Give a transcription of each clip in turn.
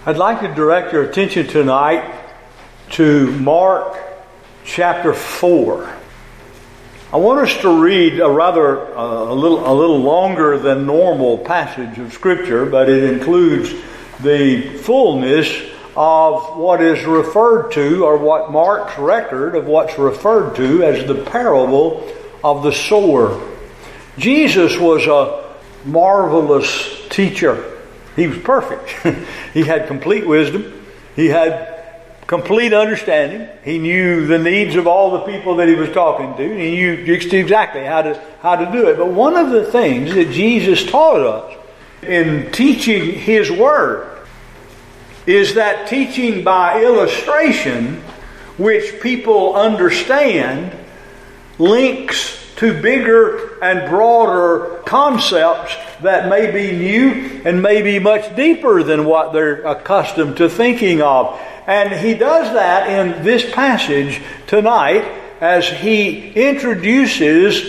I'd like to direct your attention tonight to Mark chapter 4. I want us to read a little longer than normal passage of Scripture, but it includes the fullness of what is referred to, or what Mark's record of what's referred to as the parable of the sower. Jesus was a marvelous teacher. He was perfect. He had complete wisdom. He had complete understanding. He knew the needs of all the people that he was talking to. He knew exactly how to do it. But one of the things that Jesus taught us in teaching His Word is that teaching by illustration, which people understand, links to bigger and broader concepts that may be new and may be much deeper than what they're accustomed to thinking of. And He does that in this passage tonight as He introduces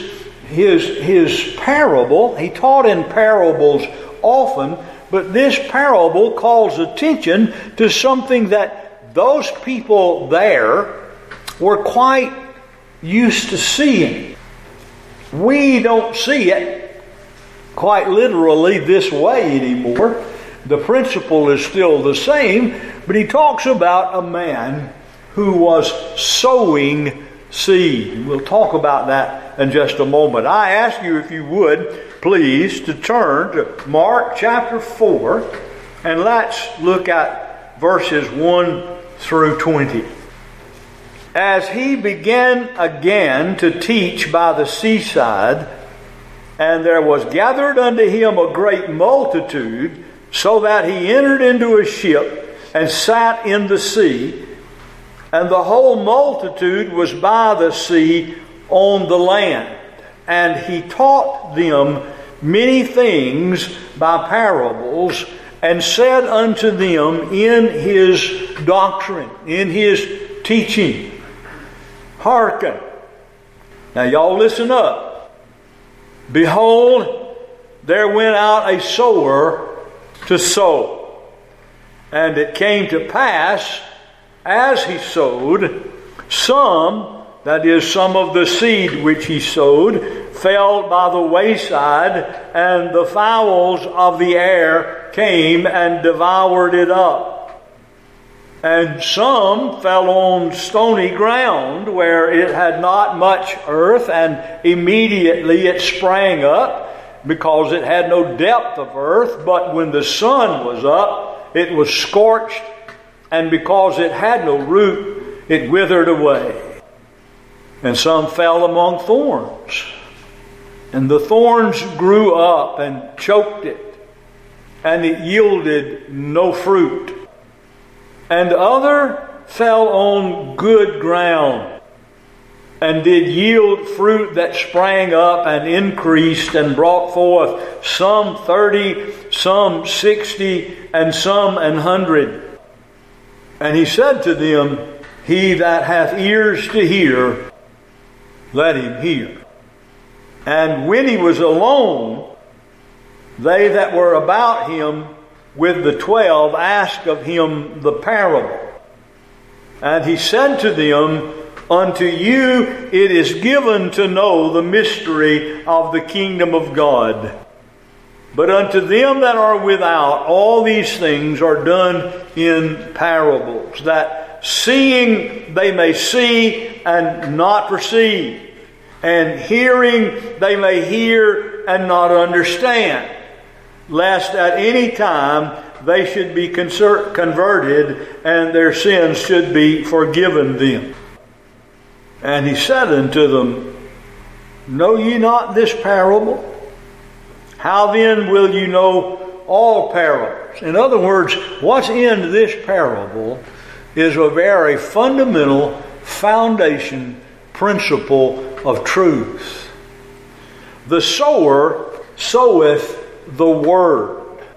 His parable. He taught in parables often, but this parable calls attention to something that those people there were quite used to seeing. We don't see it quite literally this way anymore. The principle is still the same, but he talks about a man who was sowing seed. We'll talk about that in just a moment. I ask you, if you would, please, to turn to Mark chapter 4, and let's look at verses 1 through 20. As he began again to teach by the seaside, and there was gathered unto him a great multitude, so that he entered into a ship and sat in the sea, and the whole multitude was by the sea on the land. And he taught them many things by parables, and said unto them in his doctrine, in his teaching, Hearken. Now y'all listen up. Behold, there went out a sower to sow. And it came to pass, as he sowed, some, that is, some of the seed which he sowed, fell by the wayside, and the fowls of the air came and devoured it up. And some fell on stony ground, where it had not much earth, and immediately it sprang up, because it had no depth of earth. But when the sun was up, it was scorched, and because it had no root, it withered away. And some fell among thorns, and the thorns grew up and choked it, and it yielded no fruit. And other fell on good ground, and did yield fruit that sprang up and increased, and brought forth some 30, some 60, and some 100. And he said to them, He that hath ears to hear, let him hear. And when he was alone, they that were about him with the 12 asked of him the parable. And he said to them, Unto you it is given to know the mystery of the kingdom of God. But unto them that are without, all these things are done in parables, that seeing they may see and not perceive, and hearing they may hear and not understand, lest at any time they should be converted, and their sins should be forgiven them. And he said unto them, Know ye not this parable? How then will you know all parables? In other words, what's in this parable is a very fundamental foundation principle of truth. The sower soweth the word.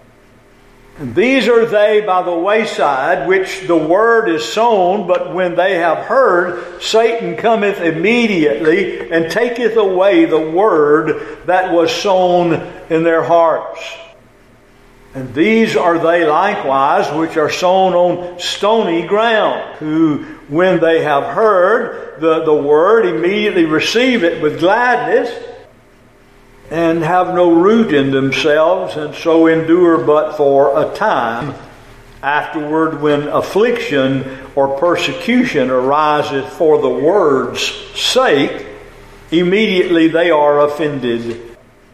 And these are they by the wayside, which the word is sown, but when they have heard, Satan cometh immediately and taketh away the word that was sown in their hearts. And these are they likewise which are sown on stony ground, who, when they have heard the word, immediately receive it with gladness, and have no root in themselves, and so endure but for a time. Afterward, when affliction or persecution ariseth for the word's sake, immediately they are offended.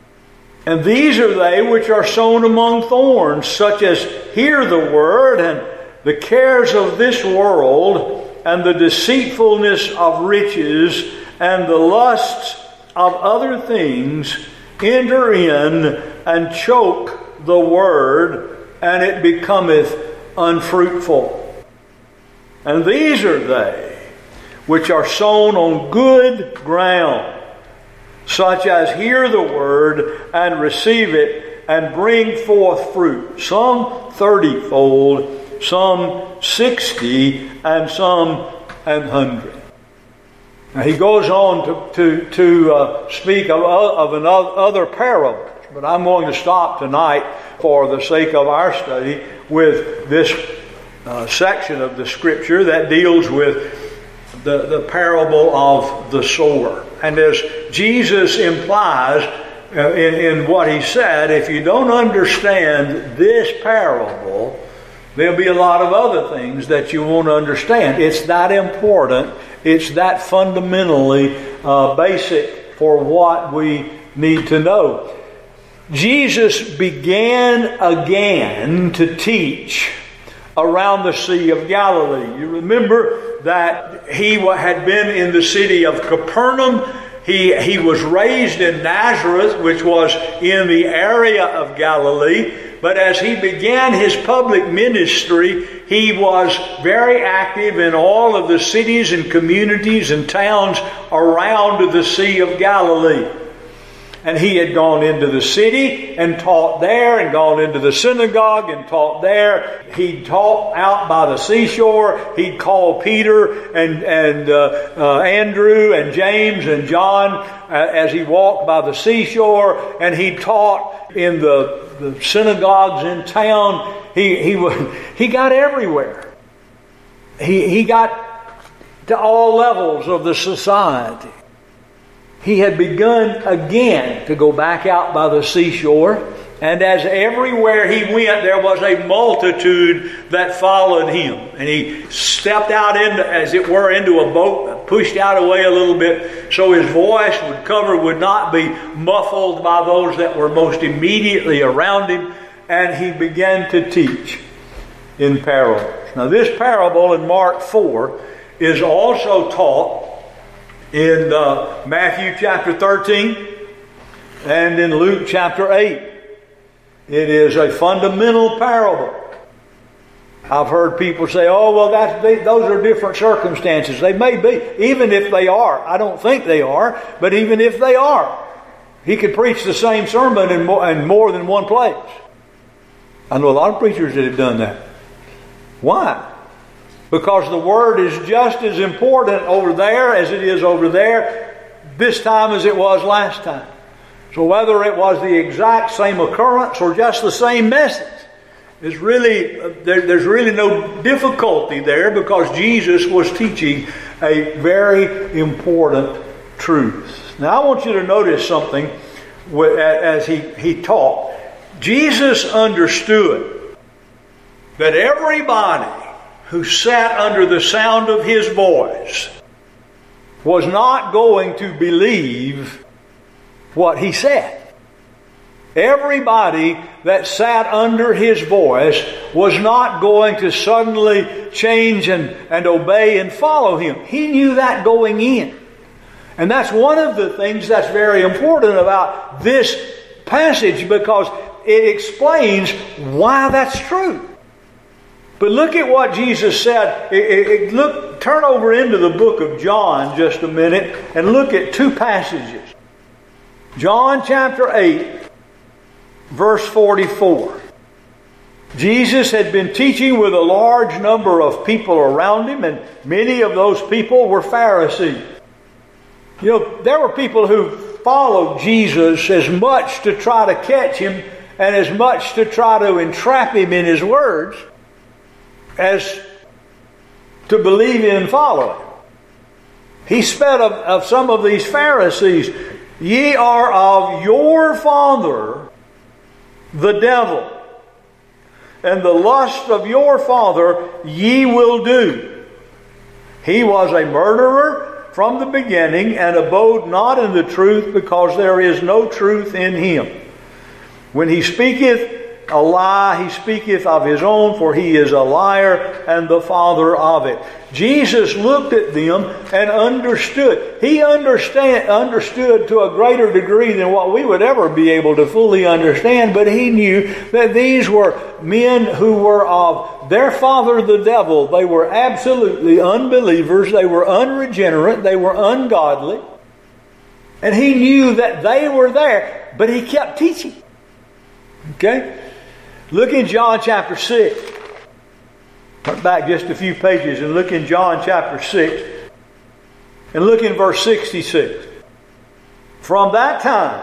And these are they which are sown among thorns, such as hear the word, and the cares of this world, and the deceitfulness of riches, and the lusts of other things enter in and choke the word, and it becometh unfruitful. And these are they which are sown on good ground, such as hear the word and receive it and bring forth fruit, some 30-fold, some 60, and some 100. Now he goes on to speak of another parable, but I'm going to stop tonight for the sake of our study with this section of the Scripture that deals with the parable of the sower. And as Jesus implies in what he said, if you don't understand this parable, there'll be a lot of other things that you won't understand. It's that important. It's that fundamentally basic for what we need to know. Jesus began again to teach around the Sea of Galilee. You remember that he had been in the city of Capernaum. He was raised in Nazareth, which was in the area of Galilee. But as he began his public ministry, he was very active in all of the cities and communities and towns around the Sea of Galilee. And he had gone into the city and taught there, and gone into the synagogue and taught there. He taught out by the seashore. He'd call Peter and Andrew and James and John as he walked by the seashore, and he taught in the synagogues in town. He got everywhere. He got to all levels of the society. He had begun again to go back out by the seashore, and as everywhere he went, there was a multitude that followed him. And he stepped out into, as it were, into a boat, pushed out away a little bit, so his voice would not be muffled by those that were most immediately around him, and he began to teach in parables. Now, this parable in Mark 4 is also taught in Matthew chapter 13 and in Luke chapter 8. It is a fundamental parable. I've heard people say, oh, well, those are different circumstances. They may be. Even if they are. I don't think they are. But even if they are, he could preach the same sermon in more than one place. I know a lot of preachers that have done that. Why? Because the Word is just as important over there as it is over there this time as it was last time. So whether it was the exact same occurrence or just the same message, there's really no difficulty there, because Jesus was teaching a very important truth. Now I want you to notice something as he taught. Jesus understood that everybody who sat under the sound of his voice was not going to believe what he said. Everybody that sat under his voice was not going to suddenly change and obey and follow him. He knew that going in. And that's one of the things that's very important about this passage, because it explains why that's true. But look at what Jesus said. Turn over into the book of John just a minute and look at two passages. John chapter 8, verse 44. Jesus had been teaching with a large number of people around him, and many of those people were Pharisees. You know, there were people who followed Jesus as much to try to catch him and as much to try to entrap him in his words as to believe in and follow him. He said of some of these Pharisees, "Ye are of your father, the devil, and the lust of your father ye will do. He was a murderer from the beginning, and abode not in the truth, because there is no truth in him. When he speaketh a lie, he speaketh of his own, for he is a liar and the father of it." Jesus looked at them and understood. He understood to a greater degree than what we would ever be able to fully understand, but he knew that these were men who were of their father the devil. They were absolutely unbelievers. They were unregenerate. They were ungodly. And he knew that they were there, but he kept teaching. Okay? Look in John chapter 6. Turn back just a few pages and look in John chapter 6. And look in verse 66. "From that time,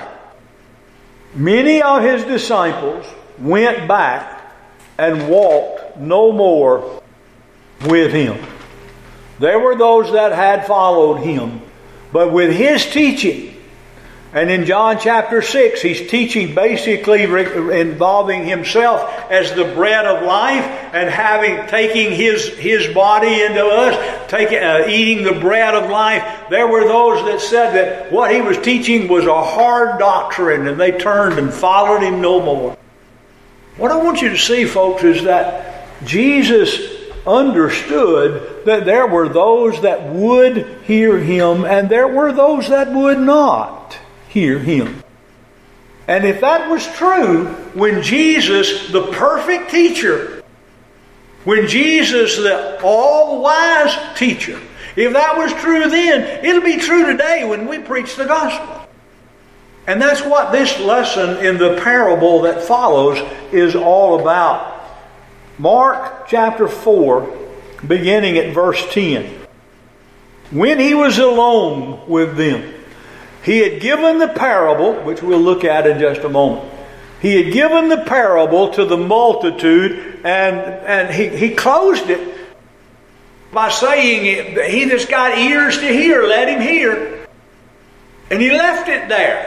many of his disciples went back and walked no more with him." There were those that had followed him, but with his teaching. And in John chapter 6, he's teaching basically involving himself as the bread of life, and taking his body into us, eating the bread of life. There were those that said that what he was teaching was a hard doctrine, and they turned and followed him no more. What I want you to see, folks, is that Jesus understood that there were those that would hear him, and there were those that would not hear him. And if that was true, when Jesus, the perfect teacher, when Jesus, the all-wise teacher, if that was true then, it'll be true today when we preach the gospel. And that's what this lesson in the parable that follows is all about. Mark chapter 4, beginning at verse 10. "When he was alone with them, he had given the parable," which we'll look at in just a moment. He had given the parable to the multitude, and he closed it by saying, "He that's got ears to hear, let him hear." And he left it there.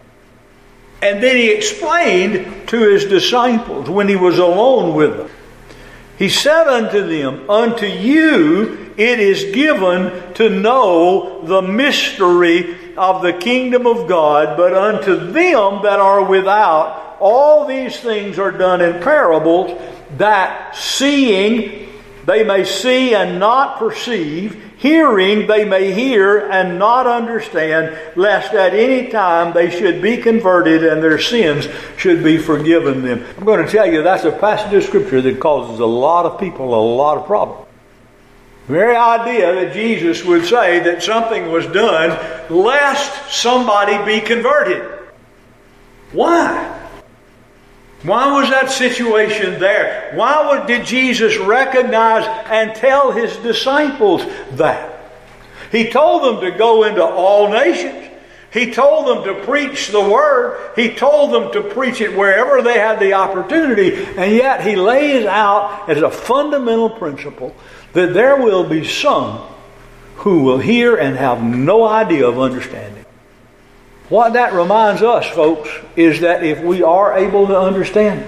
And then he explained to his disciples when he was alone with them. He said unto them, "Unto you it is given to know the mystery of the kingdom of God, but unto them that are without, all these things are done in parables, that seeing they may see and not perceive, hearing they may hear and not understand, lest at any time they should be converted and their sins should be forgiven them." I'm going to tell you, that's a passage of Scripture that causes a lot of people a lot of problems. The very idea that Jesus would say that something was done lest somebody be converted. Why? Why was that situation there? Why did Jesus recognize and tell his disciples that? He told them to go into all nations. He told them to preach the Word. He told them to preach it wherever they had the opportunity. And yet he lays out as a fundamental principle that there will be some who will hear and have no idea of understanding. What that reminds us, folks, is that if we are able to understand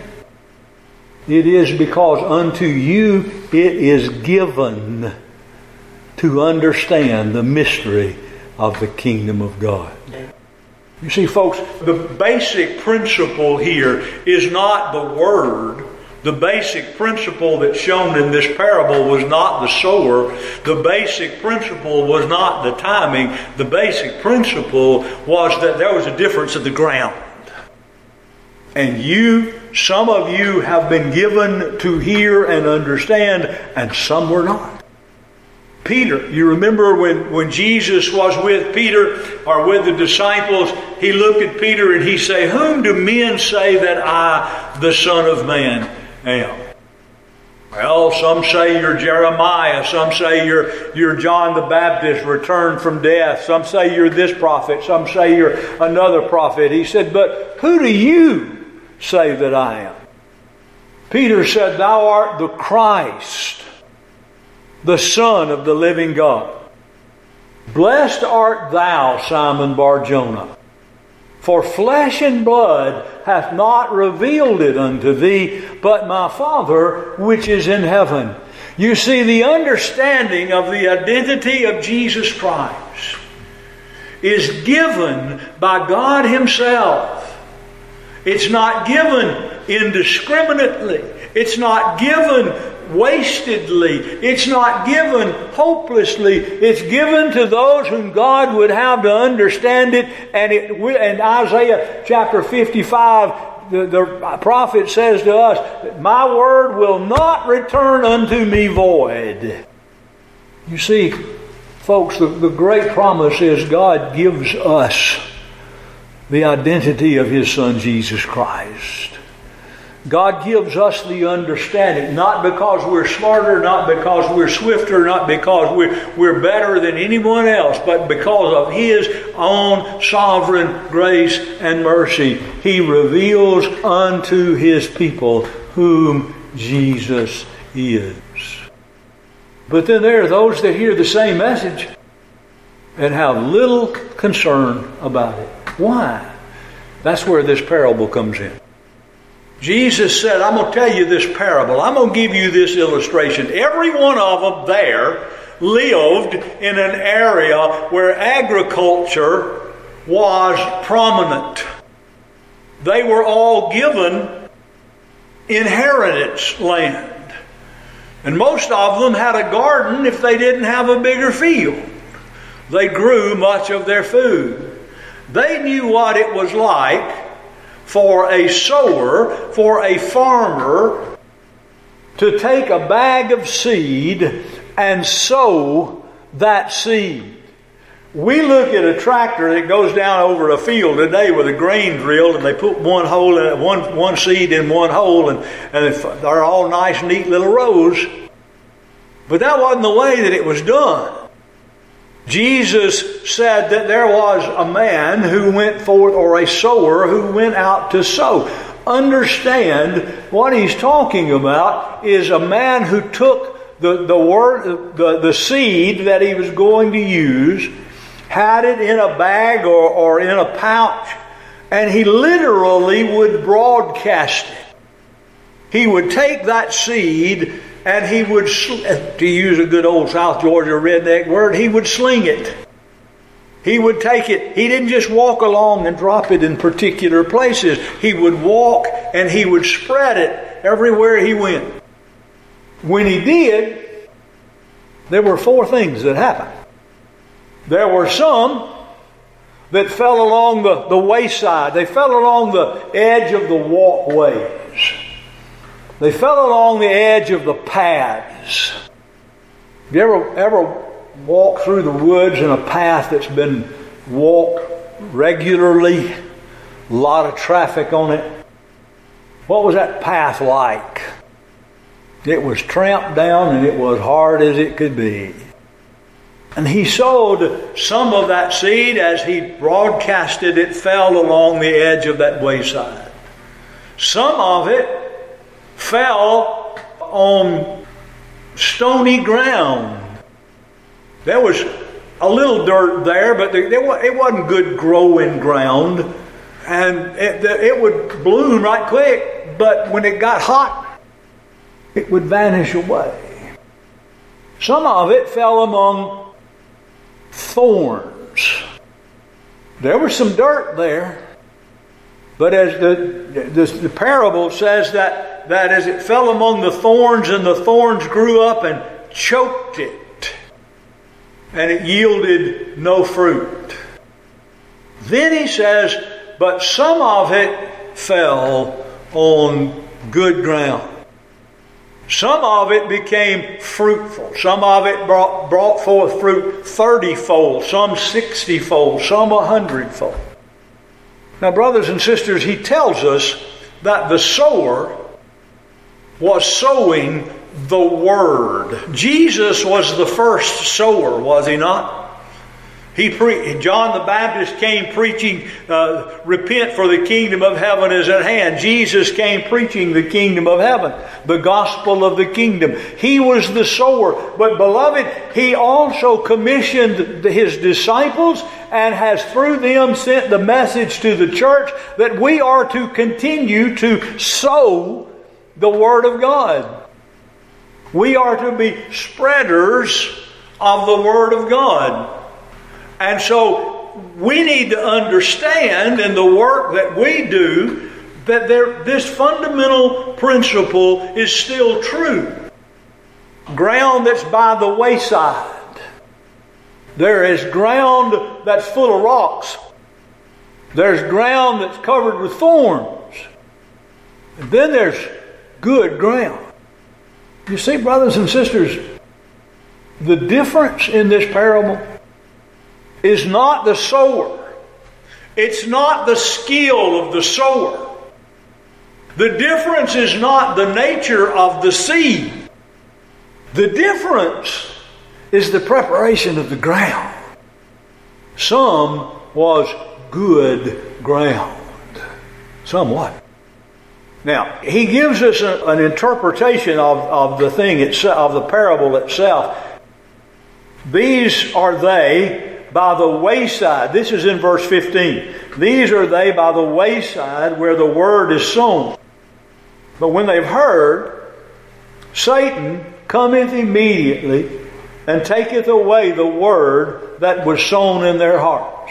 it is because unto you it is given to understand the mystery of the kingdom of God. You see, folks, the basic principle here is not the word. The basic principle that's shown in this parable was not the sower. The basic principle was not the timing. The basic principle was that there was a difference in the ground. And some of you have been given to hear and understand, and some were not. Peter, you remember when Jesus was with Peter or with the disciples, he looked at Peter and he said, "Whom do men say that I, the Son of Man, am?" Well, some say you're Jeremiah. Some say you're John the Baptist returned from death. Some say you're this prophet. Some say you're another prophet. He said, "But who do you say that I am? Peter said, Thou art the Christ, the Son of the living God. Blessed art thou, Simon Bar-Jonah, for flesh and blood hath not revealed it unto thee, but my Father which is in heaven. You see, the understanding of the identity of Jesus Christ is given by God Himself. It's not given indiscriminately. It's not given wastedly. It's not given hopelessly. It's given to those whom God would have to understand it. And in Isaiah chapter 55, the prophet says to us, My word will not return unto me void. You see, folks, the great promise is God gives us the identity of His Son Jesus Christ. God gives us the understanding, not because we're smarter, not because we're swifter, not because we're better than anyone else, but because of His own sovereign grace and mercy. He reveals unto His people whom Jesus is. But then there are those that hear the same message and have little concern about it. Why? That's where this parable comes in. Jesus said, I'm going to tell you this parable. I'm going to give you this illustration. Every one of them there lived in an area where agriculture was prominent. They were all given inheritance land. And most of them had a garden if they didn't have a bigger field. They grew much of their food. They knew what it was like for a sower, for a farmer, to take a bag of seed and sow that seed. We look at a tractor that goes down over a field today with a grain drill, and they put one seed in one hole, and they're all nice, neat little rows. But that wasn't the way that it was done. Jesus said that there was a man who went forth, or a sower who went out to sow. Understand, what he's talking about is a man who took the seed that he was going to use, had it in a bag or in a pouch, and he literally would broadcast it. He would take that seed and he would, to use a good old South Georgia redneck word, he would sling it. He would take it. He didn't just walk along and drop it in particular places. He would walk and he would spread it everywhere he went. When he did, there were four things that happened. There were some that fell along the wayside. They fell along the edge of the walkways. They fell along the edge of the paths. Have you ever walked through the woods in a path that's been walked regularly? A lot of traffic on it. What was that path like? It was tramped down and it was hard as it could be. And he sowed some of that seed. As he broadcasted it, fell along the edge of that wayside. Some of it fell on stony ground. There was a little dirt there, but it wasn't good growing ground. And it would bloom right quick, but when it got hot, it would vanish away. Some of it fell among thorns. There was some dirt there, but as the parable says that as it fell among the thorns, and the thorns grew up and choked it, and it yielded no fruit. Then he says, but some of it fell on good ground. Some of it became fruitful. Some of it brought forth fruit 30-fold, some 60-fold, some 100-fold. Now, brothers and sisters, he tells us that the sower was sowing the Word. Jesus was the first sower, was he not? John the Baptist came preaching, repent for the kingdom of heaven is at hand. Jesus came preaching the kingdom of heaven, the gospel of the kingdom. He was the sower. But beloved, He also commissioned His disciples and has through them sent the message to the church that we are to continue to sow the Word of God. We are to be spreaders of the Word of God. And so we need to understand in the work that we do that this fundamental principle is still true. Ground that's by the wayside. There is ground that's full of rocks. There's ground that's covered with thorns. And then there's good ground. You see, brothers and sisters, the difference in this parable is not the sower. It's not the skill of the sower. The difference is not the nature of the seed. The difference is the preparation of the ground. Some was good ground. Somewhat. Now, he gives us an interpretation of the thing itself, of the parable itself. These are they by the wayside. This is in verse 15. These are they by the wayside where the word is sown. But when they've heard, Satan cometh immediately and taketh away the word that was sown in their hearts.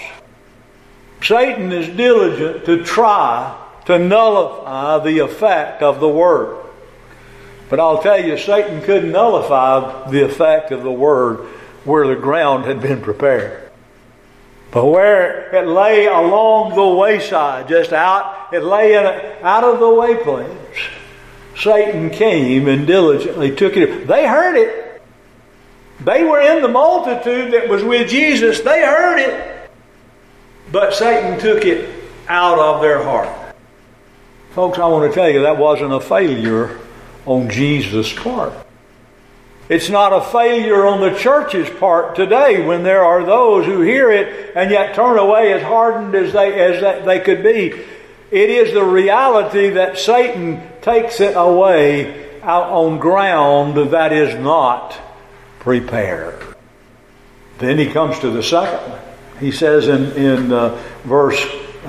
Satan is diligent to try to nullify the effect of the word. But I'll tell you, Satan couldn't nullify the effect of the word where the ground had been prepared. But where it lay along the wayside, just out, it lay in an out of the way place, Satan came and diligently took it. They heard it. They were in the multitude that was with Jesus. They heard it. But Satan took it out of their heart. Folks, I want to tell you that wasn't a failure on Jesus' part. It's not a failure on the church's part today when there are those who hear it and yet turn away as hardened as they could be. It is the reality that Satan takes it away out on ground that is not prepared. Then he comes to the second one. He says in verse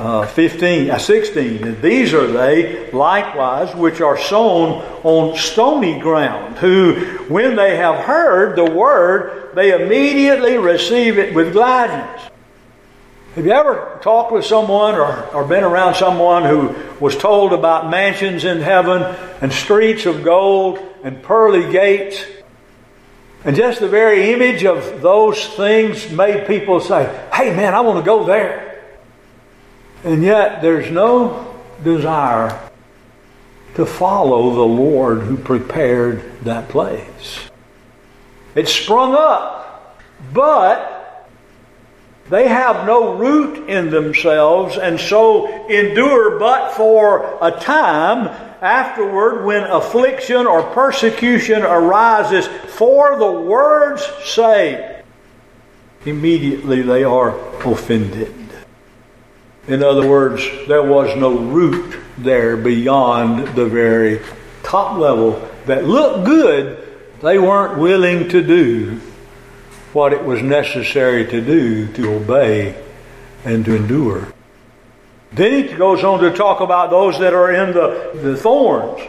16, these are they likewise which are sown on stony ground, who when they have heard the word, they immediately receive it with gladness. Have you ever talked with someone or been around someone who was told about mansions in heaven and streets of gold and pearly gates? And just the very image of those things made people say, hey man, I want to go there. And yet there's no desire to follow the Lord who prepared that place. It sprung up, but they have no root in themselves and so endure but for a time. Afterward, when affliction or persecution arises for the word's sake, immediately they are offended. In other words, there was no root there beyond the very top level that looked good. They weren't willing to do what it was necessary to do to obey and to endure. Then he goes on to talk about those that are in the thorns.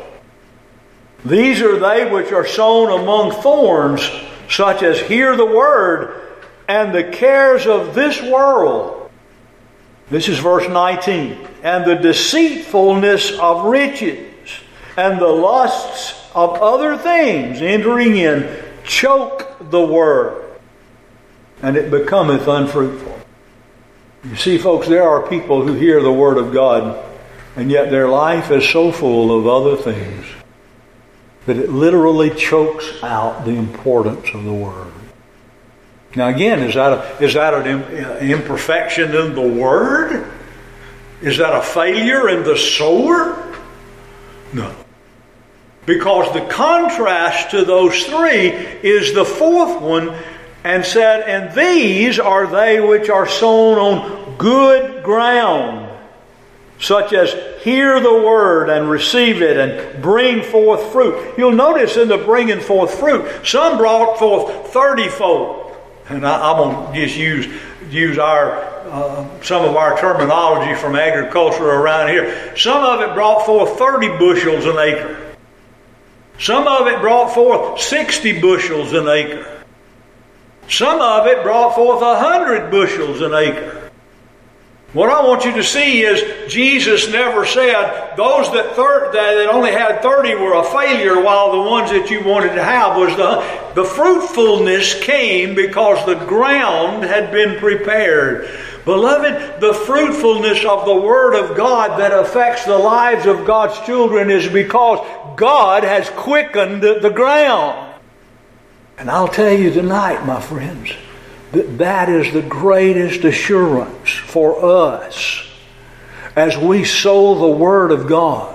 These are they which are sown among thorns, such as hear the word, and the cares of this world. This is verse 19. And the deceitfulness of riches and the lusts of other things entering in choke the word, and it becometh unfruitful. You see, folks, there are people who hear the word of God, and yet their life is so full of other things that it literally chokes out the importance of the word. Now again, is that an imperfection in the word? Is that a failure in the sower? No. Because the contrast to those three is the fourth one, and said, And these are they which are sown on good ground, such as hear the word and receive it and bring forth fruit. You'll notice in the bringing forth fruit, some brought forth 30-fold. And I'm going to just use our some of our terminology from agriculture around here. Some of it brought forth 30 bushels an acre. Some of it brought forth 60 bushels an acre. Some of it brought forth 100 bushels an acre. What I want you to see is Jesus never said those that only had 30 were a failure, while the ones that you wanted to have was the fruitfulness came because the ground had been prepared. Beloved, the fruitfulness of the Word of God that affects the lives of God's children is because God has quickened the ground. And I'll tell you tonight, my friends, that is the greatest assurance for us as we sow the Word of God,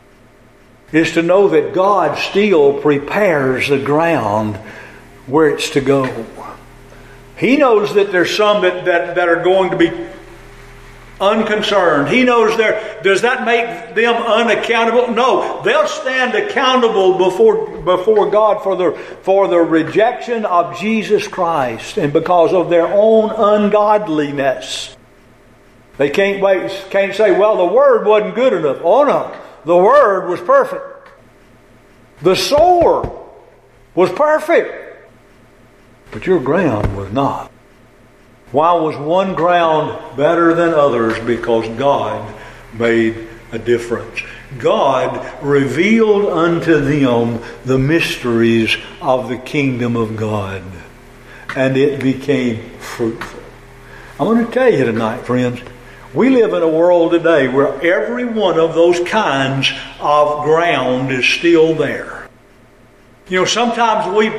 is to know that God still prepares the ground where it's to go. He knows that there's some that are going to be unconcerned. He knows does that make them unaccountable? No, they'll stand accountable before God for the rejection of Jesus Christ and because of their own ungodliness. They can't say, well, the Word wasn't good enough. Oh no, the Word was perfect. The sower was perfect. But your ground was not. Why was one ground better than others? Because God made a difference. God revealed unto them the mysteries of the kingdom of God. And it became fruitful. I'm going to tell you tonight, friends, we live in a world today where every one of those kinds of ground is still there. You know, sometimes we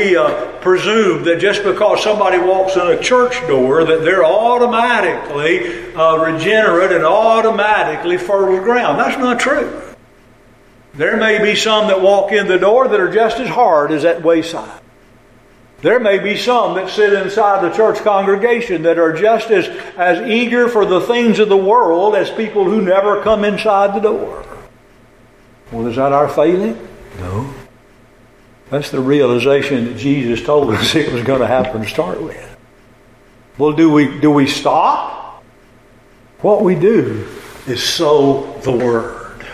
presume that just because somebody walks in a church door that they're automatically regenerate and automatically fertile ground. That's not true. There may be some that walk in the door that are just as hard as that wayside. There may be some that sit inside the church congregation that are just as eager for the things of the world as people who never come inside the door. Well, is that our failing? No. That's the realization that Jesus told us it was going to happen to start with. Well, do we stop? What we do is sow the Word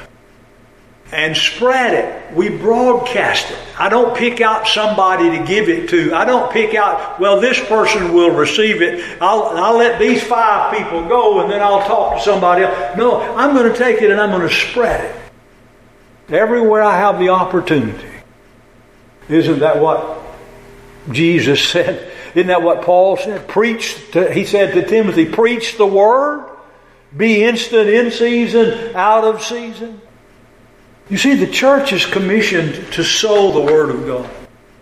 and spread it. We broadcast it. I don't pick out somebody to give it to. I don't pick out, well, this person will receive it. I'll let these 5 people go and then I'll talk to somebody else. No, I'm going to take it and I'm going to spread it everywhere I have the opportunity. Isn't that what Jesus said? Isn't that what Paul said? He said to Timothy, preach the Word, be instant in season, out of season. You see, the church is commissioned to sow the Word of God.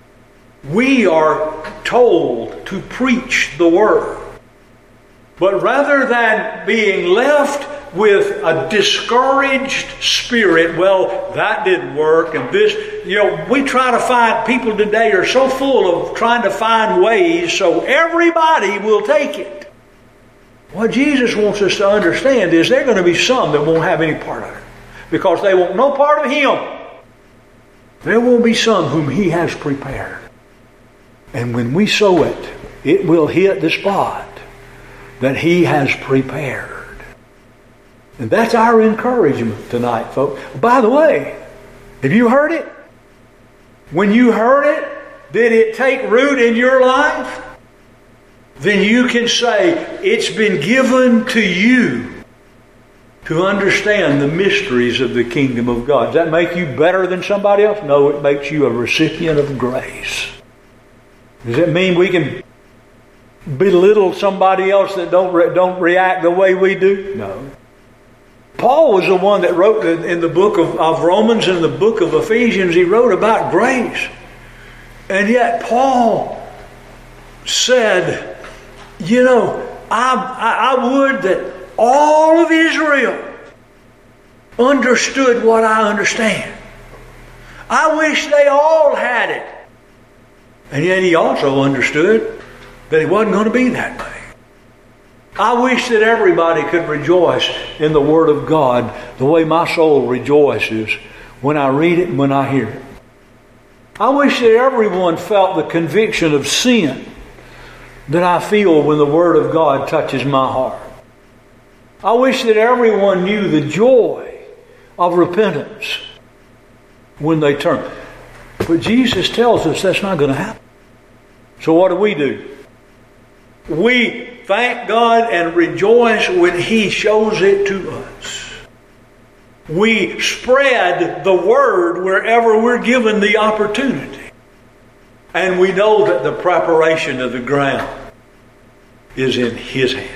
We are told to preach the Word. But rather than being left with a discouraged spirit, well, that didn't work, and this, we try to find, people today are so full of trying to find ways so everybody will take it. What Jesus wants us to understand is there are going to be some that won't have any part of it because they want no part of Him. There will be some whom He has prepared. And when we sow it, it will hit the spot that He has prepared. And that's our encouragement tonight, folks. By the way, have you heard it? When you heard it, did it take root in your life? Then you can say, it's been given to you to understand the mysteries of the kingdom of God. Does that make you better than somebody else? No, it makes you a recipient of grace. Does it mean we can belittle somebody else that don't react the way we do? No. Paul was the one that wrote in the book of Romans and the book of Ephesians, he wrote about grace. And yet Paul said, I would that all of Israel understood what I understand. I wish they all had it. And yet he also understood that it wasn't going to be that way. I wish that everybody could rejoice in the Word of God the way my soul rejoices when I read it and when I hear it. I wish that everyone felt the conviction of sin that I feel when the Word of God touches my heart. I wish that everyone knew the joy of repentance when they turn. But Jesus tells us that's not going to happen. So what do? We thank God and rejoice when He shows it to us. We spread the Word wherever we're given the opportunity. And we know that the preparation of the ground is in His hands.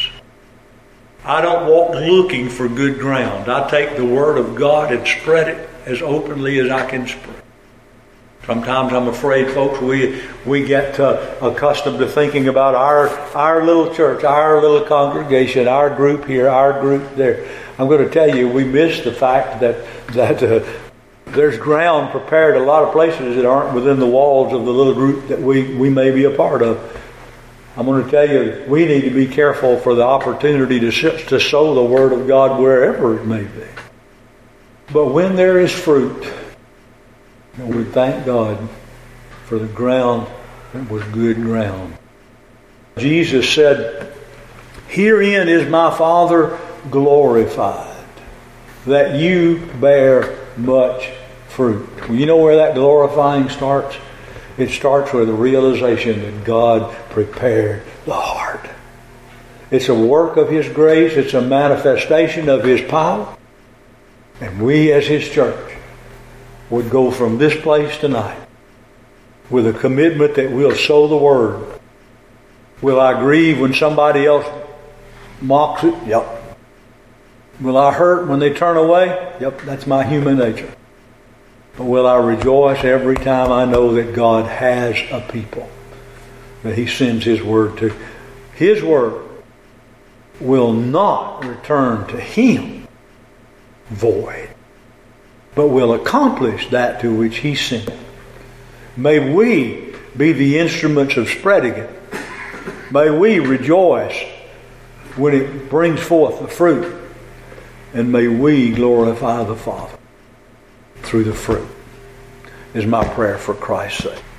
I don't walk looking for good ground. I take the Word of God and spread it as openly as I can spread. Sometimes I'm afraid, folks, we get accustomed to thinking about our little church, our little congregation, our group here, our group there. I'm going to tell you, we miss the fact that there's ground prepared a lot of places that aren't within the walls of the little group that we may be a part of. I'm going to tell you, we need to be careful for the opportunity to sow the Word of God wherever it may be. But when there is fruit, we thank God for the ground that was good ground. Jesus said, "Herein is my Father glorified, that you bear much fruit." Well, you know where that glorifying starts? It starts with the realization that God prepared the heart. It's a work of His grace. It's a manifestation of His power. And we as His church would go from this place tonight with a commitment that we'll sow the Word. Will I grieve when somebody else mocks it? Yep. Will I hurt when they turn away? Yep, that's my human nature. But will I rejoice every time I know that God has a people that He sends His Word to? His Word will not return to Him void, but will accomplish that to which He sent it. May we be the instruments of spreading it. May we rejoice when it brings forth the fruit. And may we glorify the Father through the fruit, is my prayer for Christ's sake.